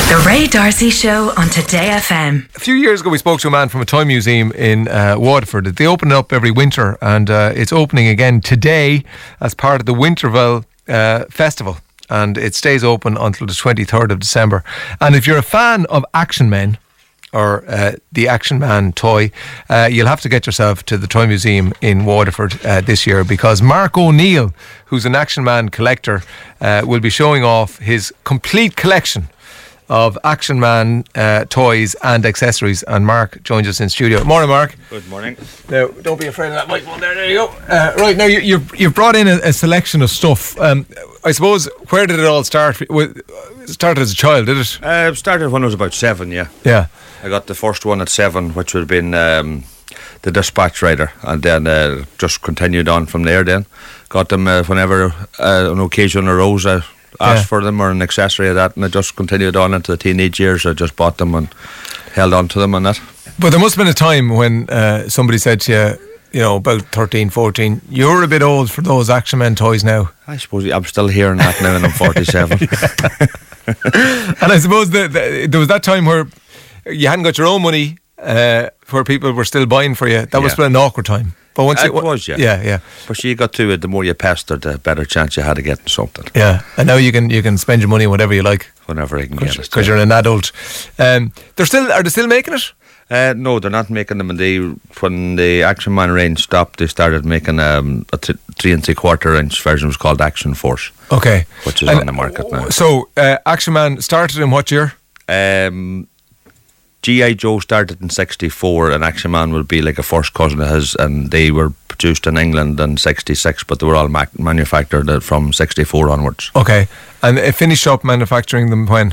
The Ray D'Arcy Show on Today FM. A few years ago we spoke to a man from a toy museum in Waterford. They open it up every winter, and it's opening again today as part of the Winterville Festival, and it stays open until the 23rd of December. And if you're a fan of Action Men, or the Action Man toy, you'll have to get yourself to the Toy Museum in Waterford this year, because Mark O'Neill, who's an Action Man collector, will be showing off his complete collection of Action Man toys and accessories. And Mark joins us in studio. Morning, Mark. Good morning. Now, don't be afraid of that microphone there. There you go. Right, now you've brought in a selection of stuff. I suppose, where did it all start? It started as a child, did it? It started when I was about 7, yeah. Yeah. I got the first one at 7, which would have been the Dispatch Rider, and then just continued on from there then. Got them whenever an occasion arose. I asked for them or an accessory of that, and I just continued on into the teenage years. I just bought them and held on to them and that. But there must have been a time when somebody said to you, you know, about 13, 14, you're a bit old for those Action Men toys now. I suppose I'm still hearing that now, and I'm 47. And I suppose there was that time where you hadn't got your own money, where people were still buying for you. That was an awkward time. But once it was, yeah. Yeah. But you got to it, the more you pestered, the better chance you had of getting something. Yeah, and now you can spend your money whatever you like. Whenever I can get it. Because you're an adult. Are they still making it? No, they're not making them. And when the Action Man range stopped, they started making a 3 3/4 inch version. Was called Action Force. Okay, which is on the market now. So Action Man started in what year? G.I. Joe started in 64, and Action Man would be like a first cousin of his, and they were produced in England in 66, but they were all manufactured from 64 onwards. Okay, and it finished up manufacturing them when?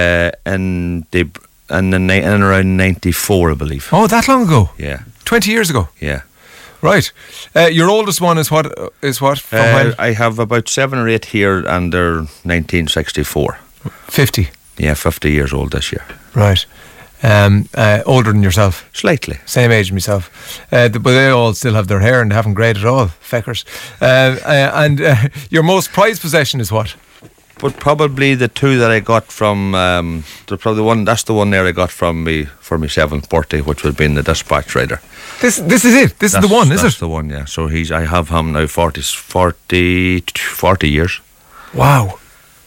In around 94, I believe. Oh, that long ago? Yeah. 20 years ago? Yeah. Right. Your oldest one is what? From when? I have about 7 or 8 here, and they're 1964. 50? Yeah, 50 years old this year. Right. Older than yourself? Slightly. Same age as myself. But they all still have their hair and they haven't greyed at all. Feckers. And your most prized possession is what? But probably the 2 that I got from that's the one there I got from me for my 7th birthday, which would have been the Dispatch Rider. This is it. This is the one, is it? That's the one, yeah. So I have him now 40 years. Wow.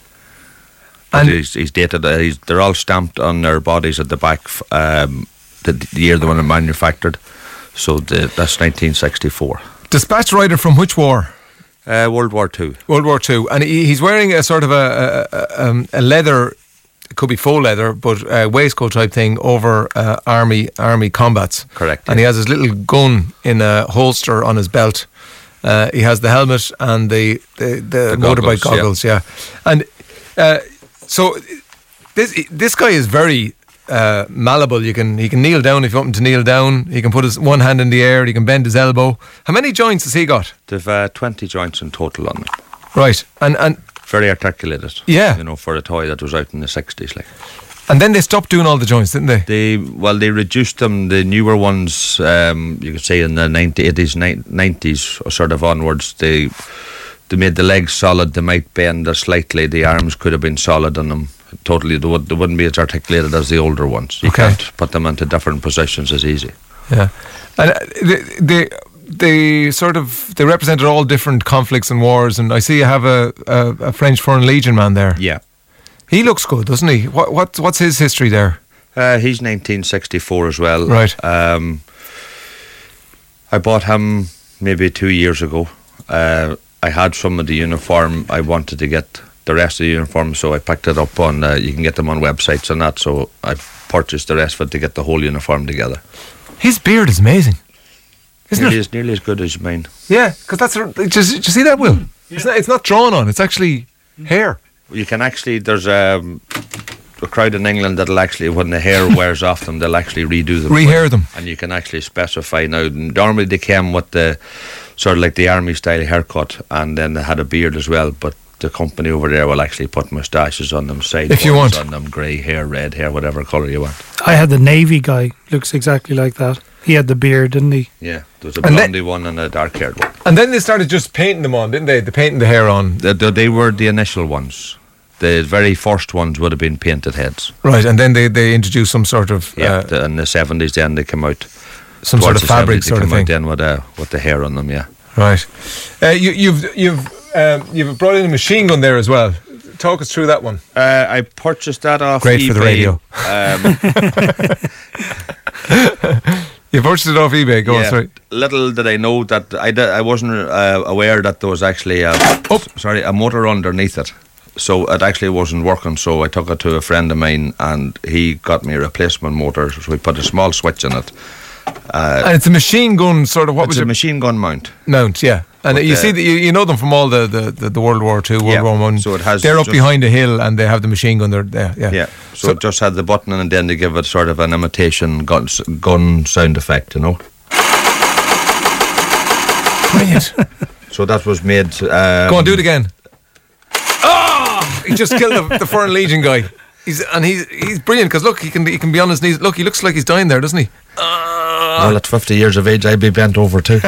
But and he's dated. They're all stamped on their bodies at the back. The year they were manufactured. So that's 1964. Dispatch Rider from which war? World War II. World War II, and he's wearing a sort of a leather. It could be faux leather, but waistcoat type thing over army combats. Correct. And he has his little gun in a holster on his belt. He has the helmet and the motorbike goggles. Yeah. And so this guy is very malleable. He can kneel down if you want him to kneel down. He can put his one hand in the air. He can bend his elbow. How many joints has he got? They've 20 joints in total on them. Right, and very articulated. Yeah, you know, for a toy that was out in the 60s, like. And then they stopped doing all the joints, didn't they? They reduced them. The newer ones, you could say in the 80s, 90s, or sort of onwards, they made the legs solid. They might bend slightly. The arms could have been solid on them. Totally, they wouldn't be as articulated as the older ones. You can't put them into different positions as easy. Yeah, and they represented all different conflicts and wars. And I see you have a French Foreign Legion man there. Yeah, he looks good, doesn't he? What's his history there? He's 1964 as well. Right. I bought him maybe 2 years ago. I had some of the uniform. I wanted to get the rest of the uniform, so I picked it up on. You can get them on websites and that. So I purchased the rest of it to get the whole uniform together. His beard is amazing, isn't it? It's nearly as good as mine. Yeah, because that's. Did you see that, Will? Yeah. It's not drawn on. It's actually hair. You can actually. There's a crowd in England that'll actually, when the hair wears off them, they'll actually redo them. Rehair them. And you can actually specify now. Normally they came with the sort of like the army style haircut, and then they had a beard as well, but the company over there will actually put moustaches on them, side if you want on them, grey hair, red hair, whatever colour you want. I had the navy guy, looks exactly like that. He had the beard, didn't he? Yeah, there was a blondie one and a dark haired one. And then they started just painting them on, didn't they? They painting the hair on. They were the initial ones. The very first ones would have been painted heads. Right, and then they introduced some sort of in the 70s. Then they came out. Some sort of fabric sort of thing. Then with the hair on them. Yeah. Right. You've brought in a machine gun there as well. Talk us through that one. I purchased that off Great eBay. for the radio. You purchased it off eBay. Go on, sorry. Little did I know that I wasn't aware that there was actually a motor underneath it. So it actually wasn't working. So I took it to a friend of mine, and he got me a replacement motor. So we put a small switch in it. And it's a machine gun sort of. It's a machine gun mount. Mount, yeah. And you see that you know them from all the World War II, World War One. So it has. They're up behind a hill, and they have the machine gun there. Yeah. Yeah. So it just had the button, and then they give it sort of an imitation gun sound effect, you know. Brilliant. So that was made. Go on, do it again. Oh! He just killed the Foreign Legion guy. He's brilliant because look, he can be on his knees. Look, he looks like he's dying there, doesn't he? Well, at 50 years of age, I'd be bent over too.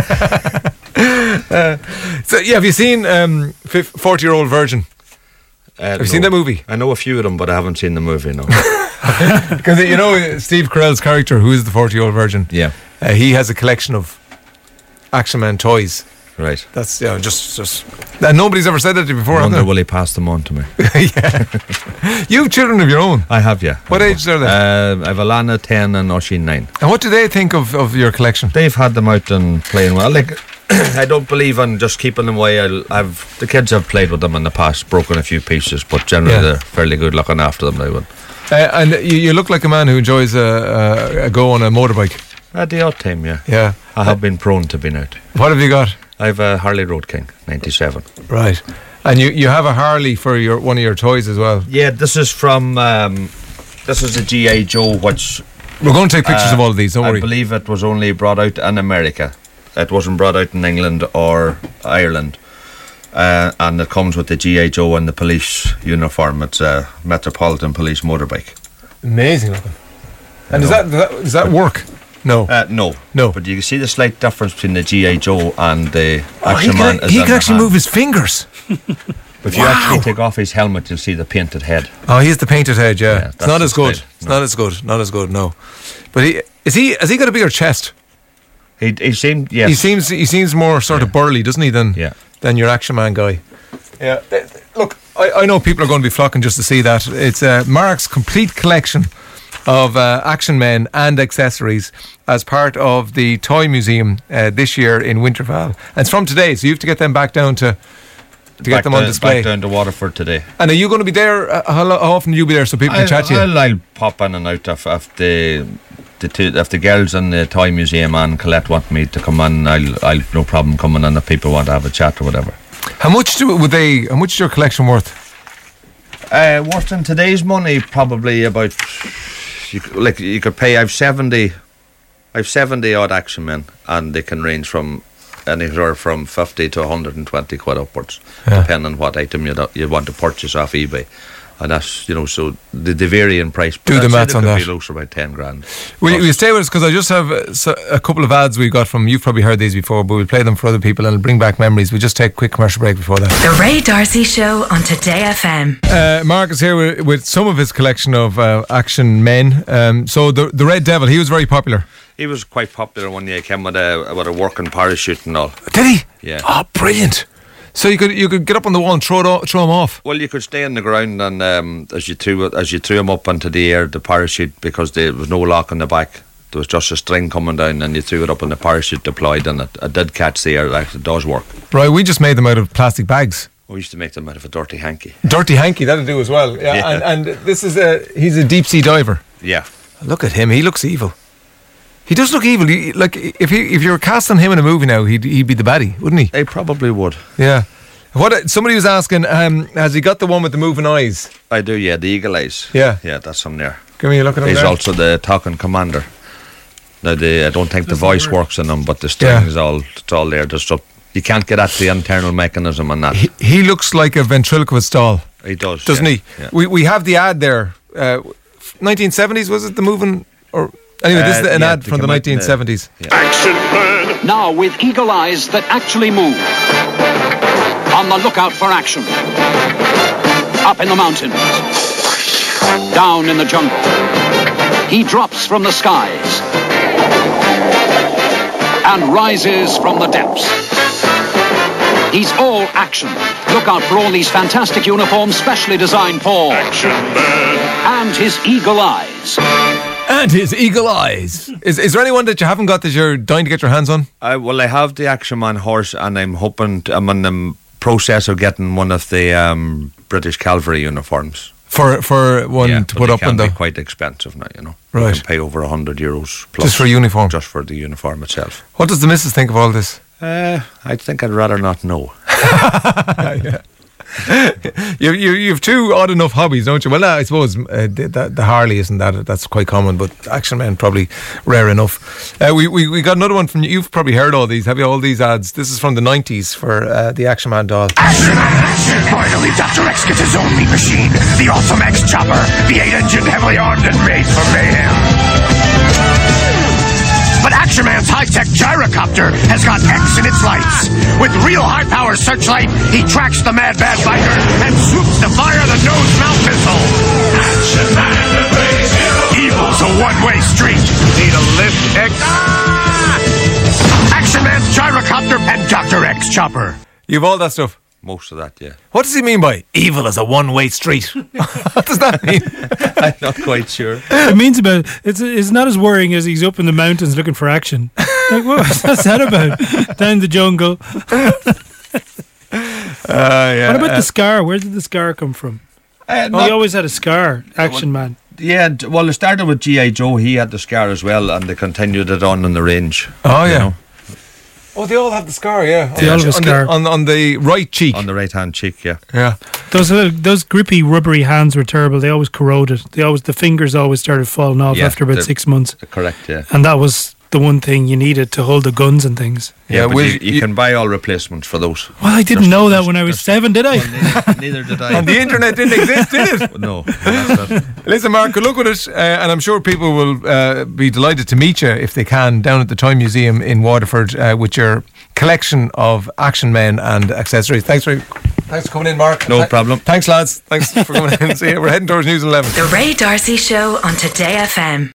So yeah, have you seen 40-Year-Old Virgin? Have you seen that movie? I know a few of them, but I haven't seen the movie. No. Because you know Steve Carell's character, who is the 40-Year-Old Virgin. Yeah. He has a collection of Action Man toys. Right. That's just. And nobody's ever said that to you before. I wonder will he pass them on to me? Yeah. You have children of your own. I have, yeah. What age are they? I have Alana 10 and Oisin 9. And what do they think of your collection? They've had them out and playing well. Like, I don't believe in just keeping them away. The kids have played with them in the past, broken a few pieces, but generally they're fairly good looking after them. They would. And you look like a man who enjoys a go on a motorbike. At the odd time, yeah. Yeah. I have been prone to being out. What have you got? I have a Harley Road King 97. Right. And you have a Harley for one of your toys as well. Yeah, this is from this is a G.I. Joe, which we're going to take pictures of all of these, don't worry. I believe it was only brought out in America. It wasn't brought out in England or Ireland. And it comes with the G.I. Joe and the police uniform. It's a Metropolitan Police motorbike. Amazing looking. And does that work? No. No. But you can see the slight difference between the G.I. Joe and the Action Man. He can actually move his fingers. If you actually take off his helmet, you'll see the painted head. Oh, he has the painted head, yeah. It's not as good. It's not as good. Not as good, no. But has he got a bigger chest? He seemed, yes. He seems more sort of burly, doesn't he, than your Action Man guy. Yeah. Look, I know people are going to be flocking just to see that. It's Mark's complete collection of action men and accessories as part of the Toy Museum this year in Winterval. And it's from today, so you have to get them back down to get them on display. Back down to Waterford today. And are you going to be there? How often will you be there so people can chat to you? I'll pop in and out if the girls in the Toy Museum and Colette want me to come in, I'll no problem coming in if people want to have a chat or whatever. How much is your collection worth? Worth in today's money, probably about. You could pay. I've 70 odd action men, and they can range from anywhere from 50 to 120 quid upwards, depending on what item you want to purchase off eBay. And that's, so they vary in price. Do the maths on that. Be close about 10 grand. Will you stay with us, because I just have a couple of ads we got from, you've probably heard these before, but we'll play them for other people and it'll bring back memories. We'll just take a quick commercial break before that. The Ray D'Arcy Show on Today FM. Mark is here with some of his collection of action men. So the Red Devil, he was very popular. He was quite popular when he came with a working parachute and all. Did he? Yeah. Oh, brilliant. So you could get up on the wall and throw him off. Well, you could stay on the ground, and as you threw him up into the air, the parachute, because there was no lock on the back, there was just a string coming down, and you threw it up, and the parachute deployed, and it did catch the air. It actually does work. Right, we just made them out of plastic bags. We used to make them out of a dirty hanky. Dirty hanky, that'll do as well. Yeah. And this is he's a deep sea diver. Yeah. Look at him. He looks evil. He does look evil. Like if you were casting him in a movie now, he'd be the baddie, wouldn't he? He probably would. Yeah. Somebody was asking, has he got the one with the moving eyes? I do, yeah, the eagle eyes. Yeah. Yeah, that's him there. Give me a look at him. He's there. also the talking commander. Now, I don't think the voice works in him, but the string is all there. You can't get at the internal mechanism on that. He looks like a ventriloquist doll. He does, doesn't he? Yeah. We have the ad there. 1970s, was it the moving? Or anyway, this is an ad from the 1970s. Action Man. Now with eagle eyes that actually move. On the lookout for action. Up in the mountains. Down in the jungle. He drops from the skies. And rises from the depths. He's all action. Look out for all these fantastic uniforms specially designed for Action Man. And his eagle eyes. And his eagle eyes. Is there anyone that you haven't got that you're dying to get your hands on? Well, I have the Action Man horse, and I'm hoping I'm in the process of getting one of the British Cavalry uniforms. For one to put up on the... They can be quite expensive now, you know. Right. You can pay over €100 plus. Just for a uniform? Just for the uniform itself. What does the missus think of all this? I think I'd rather not know. Yeah. You've two odd enough hobbies, don't you? Well, I suppose the Harley isn't that's quite common, but Action Man probably rare enough. We got another one from you. You've probably heard all these. Have you? All these ads. This is from the 90s for the Action Man doll. Action Man! Finally, Dr. X gets his own meat machine, the Awesome X Chopper, the 8-engine, heavily armed and made for mayhem. But Action Man's high-tech gyrocopter has got X in its lights. With real high-power searchlight, he tracks the mad biker and swoops to fire the nose-mount missile. Action Man, the greatest hero. Evil's a one-way street. Need a lift, X? Action Man's gyrocopter and Dr. X Chopper. You've all that stuff? Most of that, yeah. What does he mean by evil is a one-way street? What does that mean? I'm not quite sure. It means about it's not as worrying as he's up in the mountains looking for action. Like, what's that about? Down the jungle. Yeah. What about the scar? Where did the scar come from? He always had a scar, Action Man. Yeah, well, it started with G.I. Joe. He had the scar as well, and they continued it on in the range. Oh, yeah. You know? Oh, they all have the scar, yeah. They all have a scar. On the right cheek. On the right-hand cheek, yeah. Yeah. Those grippy, rubbery hands were terrible. They always corroded. The fingers always started falling off after about 6 months. Correct, yeah. And that was the one thing you needed to hold the guns and things. Yeah, but you can buy all replacements for those. Well, I didn't know that when I was 7, did I? Well, neither did I. And the internet didn't exist, did it? No. That's not. Listen, Mark, good luck with it, and I'm sure people will be delighted to meet you, if they can, down at the Toy Museum in Waterford with your collection of Action Men and accessories. Thanks for coming in, Mark. No problem. Thanks, lads. Thanks for coming in. See you. We're heading towards News 11. The Ray D'Arcy Show on Today FM.